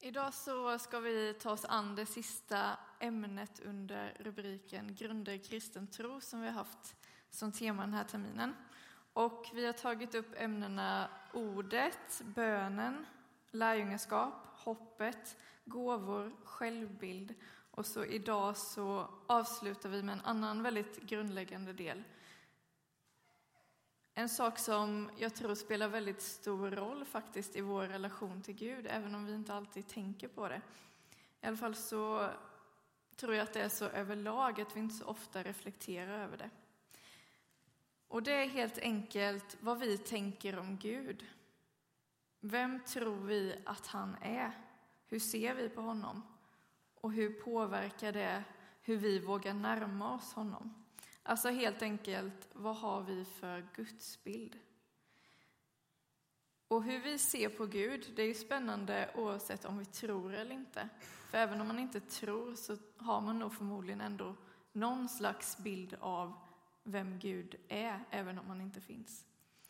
Idag så ska vi ta oss an det sista ämnet under rubriken Grunder i kristen tro som vi har haft som tema den här terminen. Och vi har tagit upp ämnena ordet, bönen, lärjungaskap, hoppet, gåvor, självbild. Och så idag så avslutar vi med en annan väldigt grundläggande del. En sak som jag tror spelar väldigt stor roll faktiskt i vår relation till Gud, även om vi inte alltid tänker på det. I alla fall så tror jag att det är så överlag att vi inte så ofta reflekterar över det. Och det är helt enkelt vad vi tänker om Gud. Vem tror vi att han är? Hur ser vi på honom? Och hur påverkar det hur vi vågar närma oss honom? Alltså helt enkelt, vad har vi för gudsbild? Och hur vi ser på Gud, det är ju spännande oavsett om vi tror eller inte. För även om man inte tror så har man nog förmodligen ändå någon slags bild av vem Gud är, även om han inte finns.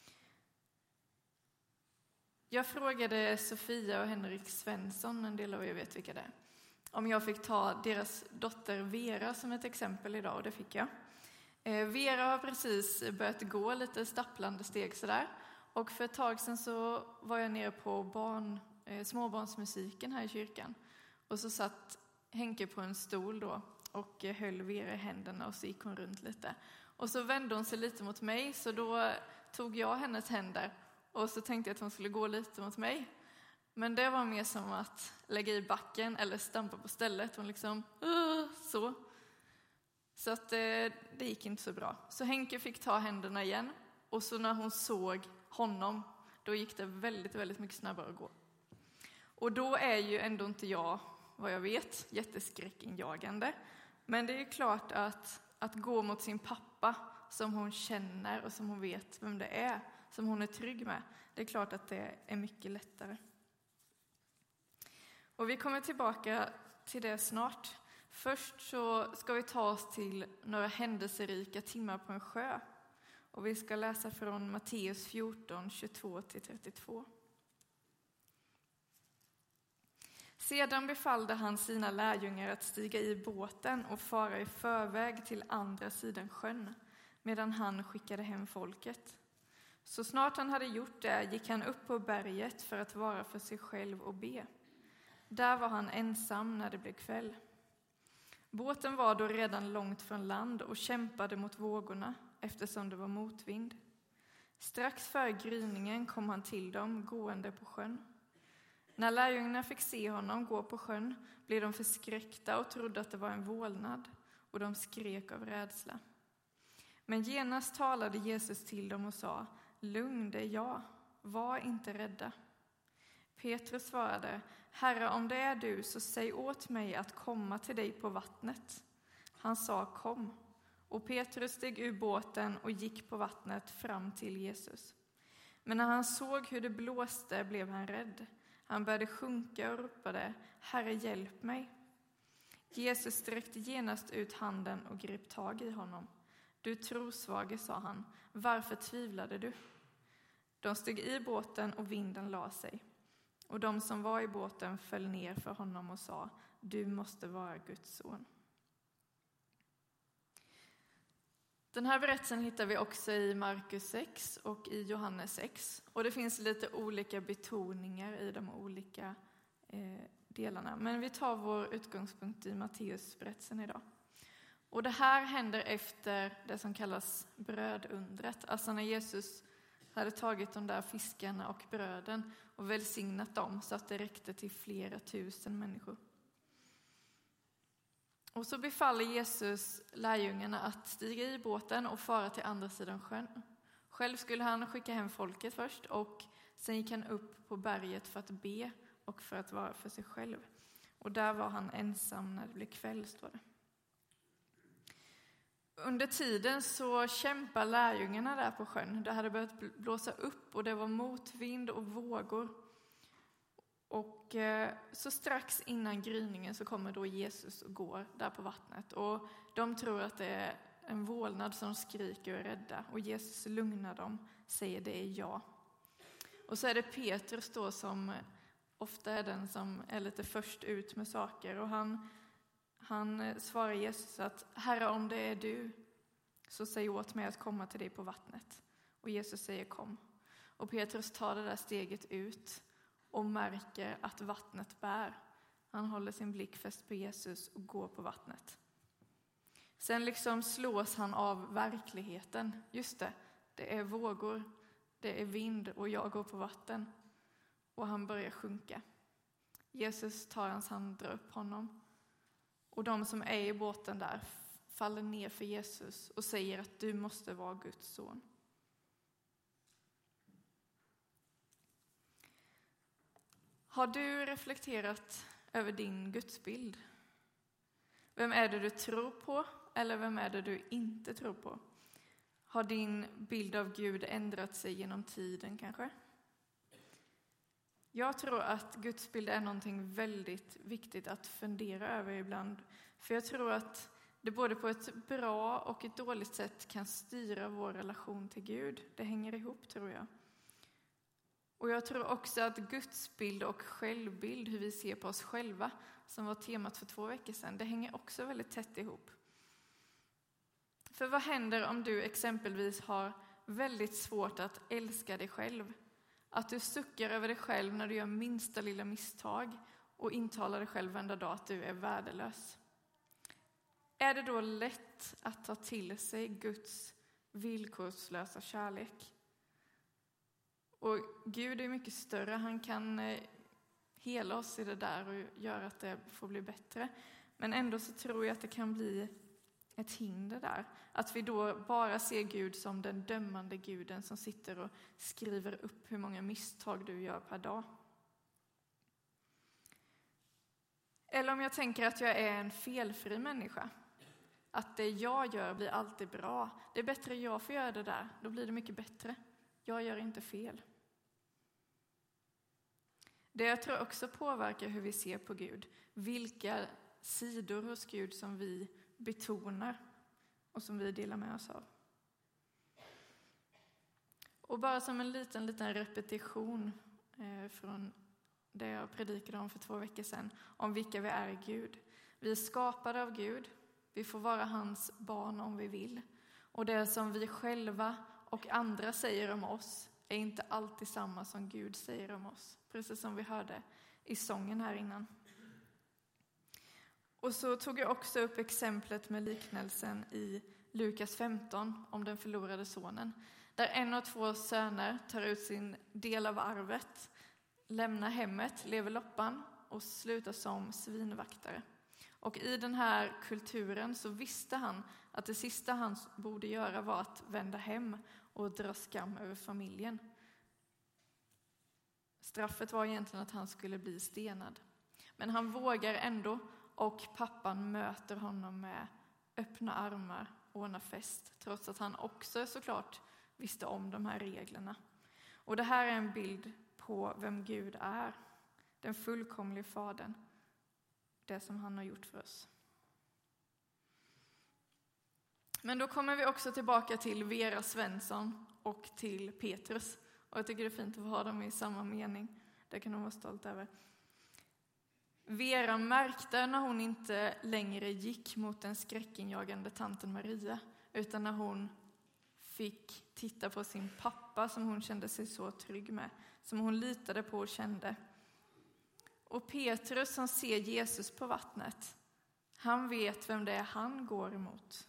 Jag frågade Sofia och Henrik Svensson, en del av er vet vilka det är, om jag fick ta deras dotter Vera som ett exempel idag, och det fick jag. Vera har precis börjat gå lite stapplande steg sådär. Och för ett tag sedan så var jag nere på småbarnsmusiken här i kyrkan. Och så satt Henke på en stol då och höll Vera i händerna och så gick hon runt lite. Och så vände hon sig lite mot mig, så då tog jag hennes händer och så tänkte jag att hon skulle gå lite mot mig. Men det var mer som att lägga i backen eller stampa på stället. Hon liksom så. Så att det gick inte så bra. Så Henke fick ta händerna igen. Och så när hon såg honom, då gick det väldigt, väldigt mycket snabbare att gå. Och då är ju ändå inte jag, vad jag vet, jätteskräckinjagande. Men det är ju klart att gå mot sin pappa som hon känner och som hon vet vem det är, som hon är trygg med, det är klart att det är mycket lättare. Och vi kommer tillbaka till det snart. Först så ska vi ta oss till några händelserika timmar på en sjö. Och vi ska läsa från Matteus 14, 22-32. Sedan befallde han sina lärjungar att stiga i båten och fara i förväg till andra sidan sjön, medan han skickade hem folket. Så snart han hade gjort det gick han upp på berget för att vara för sig själv och be. Där var han ensam när det blev kväll. Båten var då redan långt från land och kämpade mot vågorna eftersom det var motvind. Strax före gryningen kom han till dem gående på sjön. När lärjungarna fick se honom gå på sjön blev de förskräckta och trodde att det var en vålnad, och de skrek av rädsla. Men genast talade Jesus till dem och sa: "Lugn, det är jag, var inte rädda." Petrus svarade: "Herre, om det är du, så säg åt mig att komma till dig på vattnet." Han sa: "Kom." Och Petrus steg ur båten och gick på vattnet fram till Jesus. Men när han såg hur det blåste blev han rädd. Han började sjunka och ropade: "Herre, hjälp mig." Jesus sträckte genast ut handen och grep tag i honom. "Du trosvage", sa han, "varför tvivlade du?" De steg i båten och vinden la sig. Och de som var i båten föll ner för honom och sa: "Du måste vara Guds son." Den här berättelsen hittar vi också i Markus 6 och i Johannes 6. Och det finns lite olika betoningar i de olika delarna. Men vi tar vår utgångspunkt i Matteus berättelsen idag. Och det här händer efter det som kallas brödundret. Alltså när Jesus hade tagit de där fiskarna och bröden och välsignat dem så att det räckte till flera tusen människor. Och så befaller Jesus lärjungarna att stiga i båten och fara till andra sidan sjön. Själv skulle han skicka hem folket först, och sen gick han upp på berget för att be och för att vara för sig själv. Och där var han ensam när det blev kväll, står det. Under tiden så kämpar lärjungarna där på sjön. Det hade börjat blåsa upp och det var motvind och vågor. Och så strax innan gryningen så kommer då Jesus och går där på vattnet. Och de tror att det är en vålnad som skriker och är rädda. Och Jesus lugnar dem, säger det är jag. Och så är det Petrus då som ofta är den som är lite först ut med saker. Och han svarar Jesus att Herre, om det är du, så säg åt mig att komma till dig på vattnet. Och Jesus säger kom. Och Petrus tar det där steget ut och märker att vattnet bär. Han håller sin blick fäst på Jesus och går på vattnet. Sen liksom slås han av verkligheten. Just det är vågor, det är vind och jag går på vatten. Och han börjar sjunka. Jesus tar hans hand, drar upp honom. Och de som är i båten där faller ner för Jesus och säger att du måste vara Guds son. Har du reflekterat över din gudsbild? Vem är det du tror på eller vem är det du inte tror på? Har din bild av Gud ändrat sig genom tiden kanske? Jag tror att Guds bild är någonting väldigt viktigt att fundera över ibland. För jag tror att det både på ett bra och ett dåligt sätt kan styra vår relation till Gud. Det hänger ihop, tror jag. Och jag tror också att Guds bild och självbild, hur vi ser på oss själva, som var temat för 2 veckor sedan, det hänger också väldigt tätt ihop. För vad händer om du exempelvis har väldigt svårt att älska dig själv? Att du suckar över dig själv när du gör minsta lilla misstag och intalar dig själv varenda dag att du är värdelös. Är det då lätt att ta till sig Guds villkorslösa kärlek? Och Gud är mycket större. Han kan hela oss i det där och göra att det får bli bättre. Men ändå så tror jag att det kan bli ett hinder där. Att vi då bara ser Gud som den dömande guden som sitter och skriver upp hur många misstag du gör per dag. Eller om jag tänker att jag är en felfri människa. Att det jag gör blir alltid bra. Det är bättre jag får göra det där. Då blir det mycket bättre. Jag gör inte fel. Det jag tror också påverkar hur vi ser på Gud. Vilka sidor hos Gud som vi betonar och som vi delar med oss av. Och bara som en liten repetition från det jag predikade om för 2 veckor sedan. Om vilka vi är i Gud. Vi är skapade av Gud. Vi får vara hans barn om vi vill. Och det som vi själva och andra säger om oss är inte alltid samma som Gud säger om oss. Precis som vi hörde i sången här innan. Och så tog jag också upp exemplet med liknelsen i Lukas 15 om den förlorade sonen. Där 1 av 2 söner tar ut sin del av arvet, lämnar hemmet, lever loppan och slutar som svinvaktare. Och i den här kulturen så visste han att det sista han borde göra var att vända hem och dra skam över familjen. Straffet var egentligen att han skulle bli stenad. Men han vågar ändå och pappan möter honom med öppna armar och ordnar fest. Trots att han också såklart visste om de här reglerna. Och det här är en bild på vem Gud är. Den fullkomliga fadern. Det som han har gjort för oss. Men då kommer vi också tillbaka till Vera Svensson och till Petrus. Och jag tycker det är fint att ha dem i samma mening. Det kan de vara stolt över. Vera märkte när hon inte längre gick mot den skräckinjagande tanten Maria. Utan när hon fick titta på sin pappa som hon kände sig så trygg med. Som hon litade på och kände. Och Petrus som ser Jesus på vattnet. Han vet vem det är han går emot.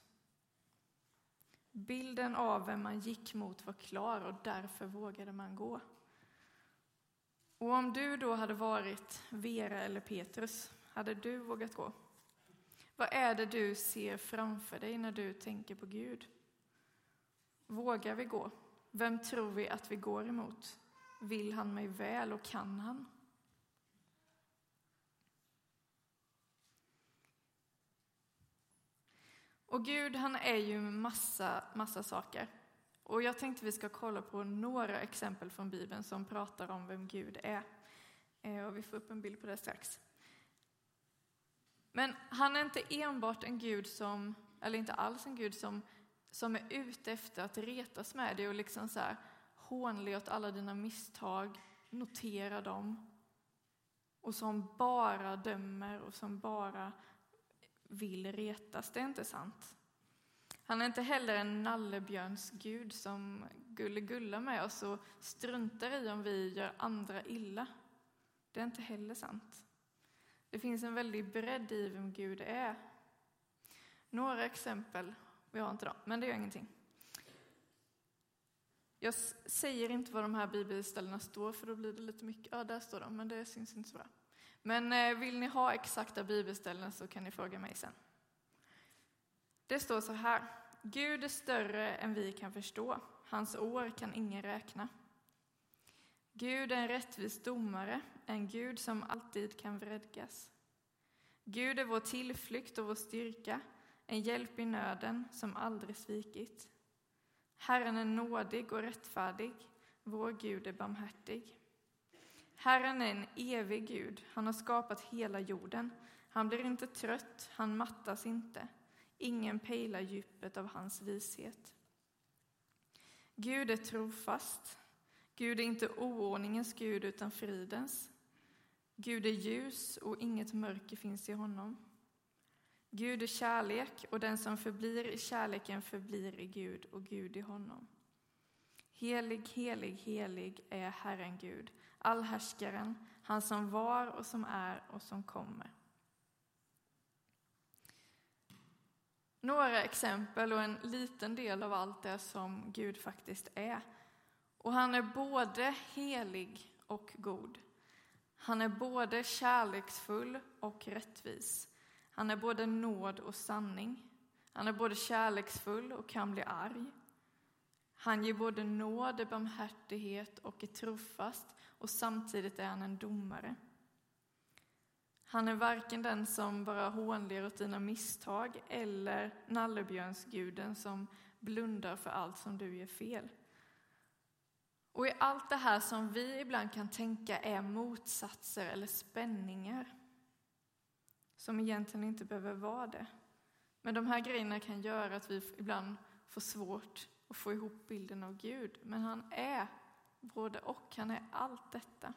Bilden av vem man gick mot var klar och därför vågade man gå. Och om du då hade varit Vera eller Petrus, hade du vågat gå? Vad är det du ser framför dig när du tänker på Gud? Vågar vi gå? Vem tror vi att vi går emot? Vill han mig väl och kan han? Och Gud, han är ju massa saker. Och jag tänkte vi ska kolla på några exempel från Bibeln som pratar om vem Gud är. Och vi får upp en bild på det strax. Men han är inte enbart en Gud som, eller inte alls en Gud som är ute efter att retas med dig och liksom så här hånle åt alla dina misstag, notera dem. och som bara dömer och som bara vill retas. Det är inte sant. Han är inte heller en nallebjörns Gud som gullar med oss och struntar i om vi gör andra illa. Det är inte heller sant. Det finns en väldig bredd i vem Gud är. Några exempel, vi har inte dem, men det gör ingenting. Jag säger inte vad de här bibelställena står, för då blir det lite mycket. Ja, där står de, men det syns inte så bra. Men vill ni ha exakta bibelställen så kan ni fråga mig sen. Det står så här: Gud är större än vi kan förstå. Hans år kan ingen räkna. Gud är en rättvis domare, en Gud som alltid kan vredgas. Gud är vår tillflykt och vår styrka, en hjälp i nöden som aldrig svikit. Herren är nådig och rättfärdig, vår Gud är barmhärtig. Herren är en evig Gud, han har skapat hela jorden. Han blir inte trött, han mattas inte. Ingen pejlar djupet av hans vishet. Gud är trofast. Gud är inte oordningens Gud utan fridens. Gud är ljus och inget mörker finns i honom. Gud är kärlek och den som förblir i kärleken förblir i Gud och Gud i honom. Helig, helig, helig är Herren Gud, allhärskaren, han som var och som är och som kommer. Några exempel och en liten del av allt det som Gud faktiskt är. Och han är både helig och god. Han är både kärleksfull och rättvis. Han är både nåd och sanning. Han är både kärleksfull och kan bli arg. Han ger både nåd, barmhärtighet och är trofast, och samtidigt är han en domare. Han är varken den som bara hånler åt dina misstag eller nallebjörnsguden som blundar för allt som du gör fel. Och i allt det här som vi ibland kan tänka är motsatser eller spänningar, som egentligen inte behöver vara det. Men de här grejerna kan göra att vi ibland får svårt att få ihop bilden av Gud. Men han är både och, han är allt detta.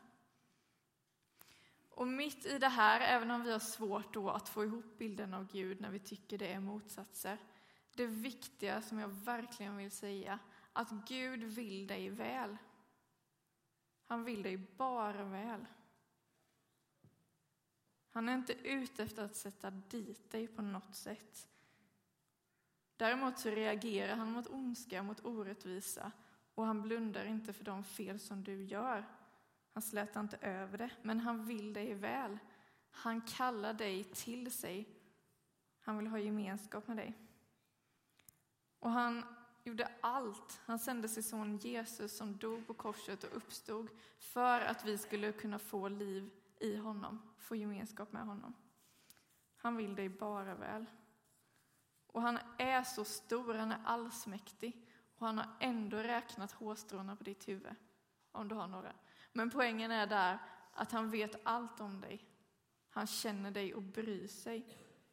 Och mitt i det här, även om vi har svårt då att få ihop bilden av Gud när vi tycker det är motsatser, det viktiga som jag verkligen vill säga, att Gud vill dig väl. Han vill dig bara väl. Han är inte ute efter att sätta dit dig på något sätt. Däremot så reagerar han mot ondska, mot orättvisa, och han blundar inte för de fel som du gör. Han slätar inte över det, men han vill dig väl. Han kallar dig till sig. Han vill ha gemenskap med dig. Och han gjorde allt. Han sände sin son Jesus som dog på korset och uppstod för att vi skulle kunna få liv i honom, få gemenskap med honom. Han vill dig bara väl. Och han är så stor, han är allsmäktig, och han har ändå räknat hårstråna på ditt huvud, om du har några. Men poängen är där att han vet allt om dig. Han känner dig och bryr sig.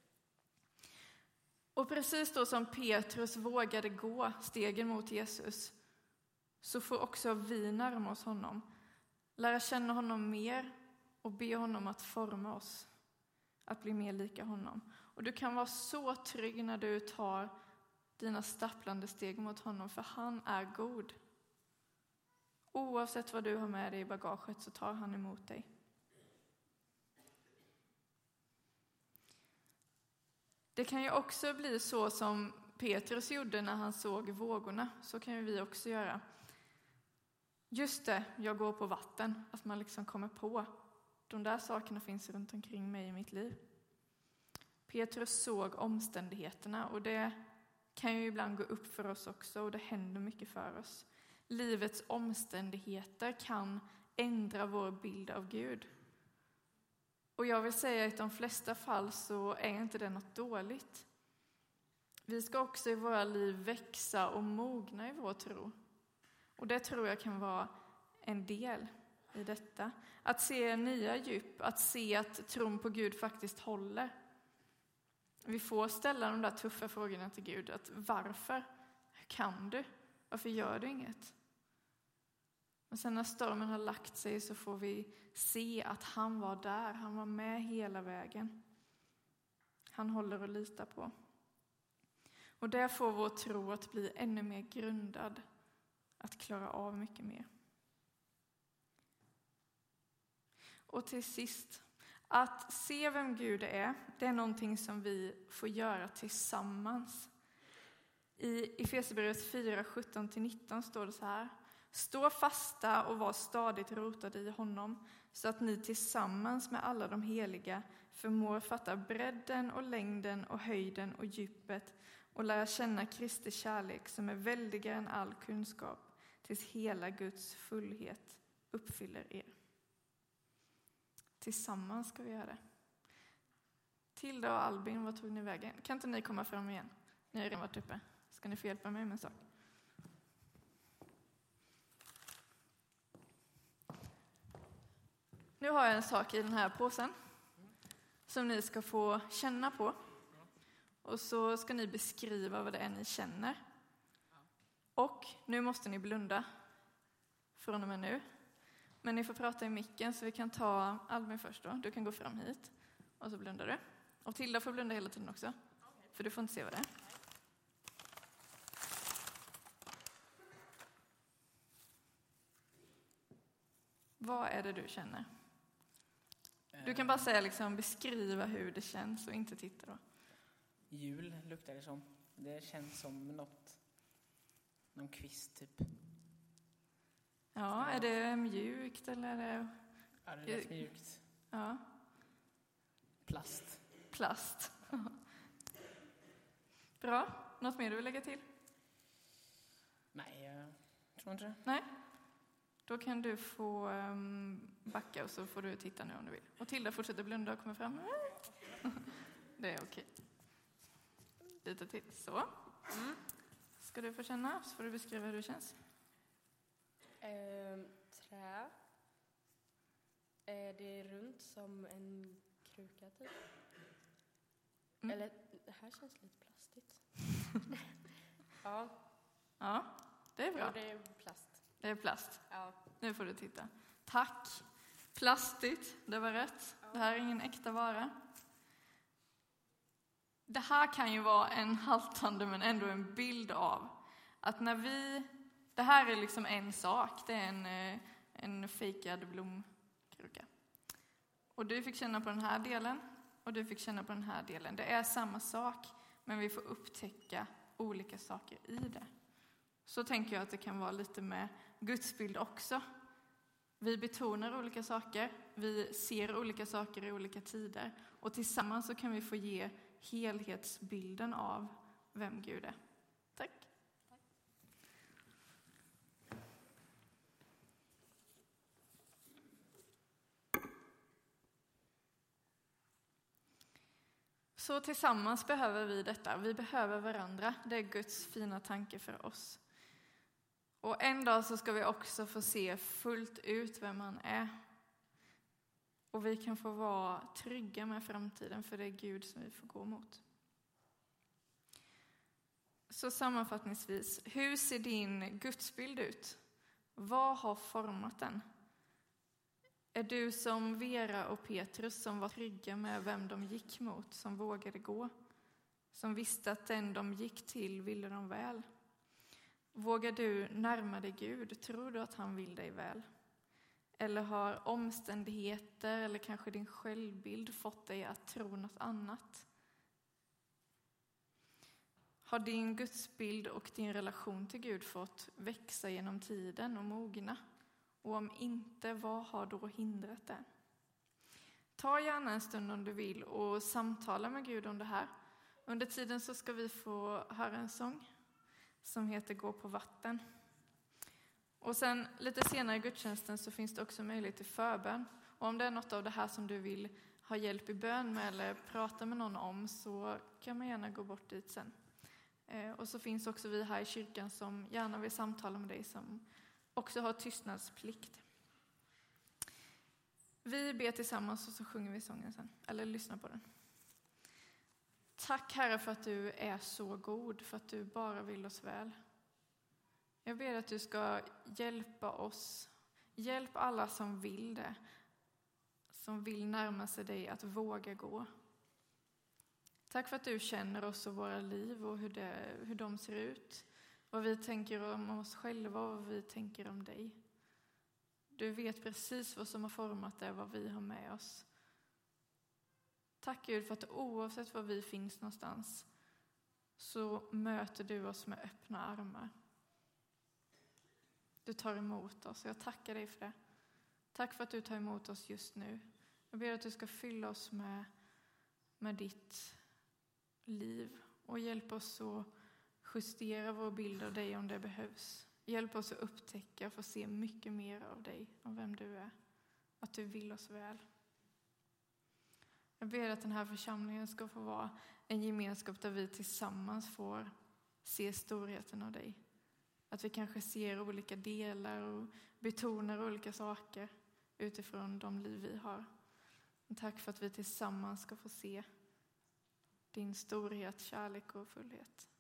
Och precis då som Petrus vågade gå stegen mot Jesus, så får också vi närma oss honom, lära känna honom mer och be honom att forma oss, att bli mer lika honom. Och du kan vara så trygg när du tar dina stapplande steg mot honom, för han är god. Oavsett vad du har med dig i bagaget så tar han emot dig. Det kan ju också bli så som Petrus gjorde när han såg vågorna. Så kan ju vi också göra. Just det, jag går på vatten. Att man liksom kommer på. De där sakerna finns runt omkring mig i mitt liv. Petrus såg omständigheterna, och det kan ju ibland gå upp för oss också, och det händer mycket för oss. Livets omständigheter kan ändra vår bild av Gud. Och jag vill säga att i de flesta fall så är inte det något dåligt. Vi ska också i våra liv växa och mogna i vår tro. Och det tror jag kan vara en del i detta. Att se nya djup, att se att tron på Gud faktiskt håller. Vi får ställa de där tuffa frågorna till Gud. Att varför? Hur kan du? Varför gör du inget? Och sen när stormen har lagt sig så får vi se att han var där. Han var med hela vägen. Han håller att lita på. Och det får vår tro att bli ännu mer grundad. Att klara av mycket mer. Och till sist, att se vem Gud är, det är någonting som vi får göra tillsammans. I Efesierbrevet 4, 17-19 står det så här: stå fasta och var stadigt rotade i honom, så att ni tillsammans med alla de heliga förmår fatta bredden och längden och höjden och djupet och lära känna Kristi kärlek som är väldigare än all kunskap, tills hela Guds fullhet uppfyller er. Tillsammans ska vi göra det. Tilda och Albin, vad tog ni vägen? Kan inte ni komma fram igen? Ni har redan varit uppe. Ska ni få hjälpa mig med en sak? Nu har jag en sak i den här påsen som ni ska få känna på. Och så ska ni beskriva vad det är ni känner. Och nu måste ni blunda från och med nu. Men ni får prata i micken, så vi kan ta Albin först då. Du kan gå fram hit och så blundar du. Och Tilda får blunda hela tiden också. För du får inte se vad det är. Vad är det du känner? Du kan bara säga liksom, beskriva hur det känns och inte titta då. Jul luktar det som. Det känns som någon kvist typ. Ja, är det mjukt eller är det... Ja, det är rätt mjukt. Ja. Plast. Bra. Något mer du vill lägga till? Nej, jag tror inte det. Nej. Då kan du få backa och så får du titta nu om du vill. Och Tilda fortsätter blunda och kommer fram. Det är okej. Lite till. Så. Ska du få känna, så får du beskriva hur det känns. Trä. Det är runt som en kruka typ. Eller, det här känns lite plastigt. Ja. Ja, det är bra. Ja, det är plast. Det är plast. Ja. Nu får du titta. Tack. Plastigt, det var rätt. Det här är ingen äkta vara. Det här kan ju vara en haltande men ändå en bild av att när vi... Det här är liksom en sak. Det är en fejkad blomkruka. Och du fick känna på den här delen och du fick känna på den här delen. Det är samma sak, men vi får upptäcka olika saker i det. Så tänker jag att det kan vara lite med Guds bild också. Vi betonar olika saker, vi ser olika saker i olika tider. Och tillsammans så kan vi få ge helhetsbilden av vem Gud är. Tack. Så tillsammans behöver vi detta. Vi behöver varandra. Det är Guds fina tanke för oss. Och en dag så ska vi också få se fullt ut vem man är. Och vi kan få vara trygga med framtiden, för det är Gud som vi får gå mot. Så sammanfattningsvis, hur ser din gudsbild ut? Vad har format den? Är du som Vera och Petrus som var trygga med vem de gick mot, som vågade gå? Som visste att den de gick till ville de väl? Vågar du närma dig Gud? Tror du att han vill dig väl? Eller har omständigheter eller kanske din självbild fått dig att tro något annat? Har din gudsbild och din relation till Gud fått växa genom tiden och mogna? Och om inte, vad har då hindrat det? Ta gärna en stund om du vill och samtala med Gud om det här. Under tiden så ska vi få höra en sång som heter Gå på vatten. Och sen lite senare i gudstjänsten så finns det också möjlighet till förbön. Och om det är något av det här som du vill ha hjälp i bön med eller prata med någon om, så kan man gärna gå bort dit sen. Och så finns också vi här i kyrkan som gärna vill samtala med dig, som också har tystnadsplikt. Vi ber tillsammans och så sjunger vi sången sen, eller lyssnar på den. Tack Herre för att du är så god, för att du bara vill oss väl. Jag ber att du ska hjälpa oss Hjälp alla som vill det, som vill närma sig dig, att våga gå. Tack för att du känner oss och våra liv och hur de ser ut. Vad vi tänker om oss själva och vad vi tänker om dig. Du vet precis vad som har format det, vad vi har med oss. Tack Gud för att oavsett var vi finns någonstans så möter du oss med öppna armar. Du tar emot oss. Jag tackar dig för det. Tack för att du tar emot oss just nu. Jag ber att du ska fylla oss med ditt liv och hjälpa oss att justera vår bild av dig om det behövs. Hjälp oss att upptäcka och få se mycket mer av dig, om vem du är. Att du vill oss väl. Jag ber att den här församlingen ska få vara en gemenskap där vi tillsammans får se storheten av dig. Att vi kanske ser olika delar och betonar olika saker utifrån de liv vi har. Och tack för att vi tillsammans ska få se din storhet, kärlek och fullhet.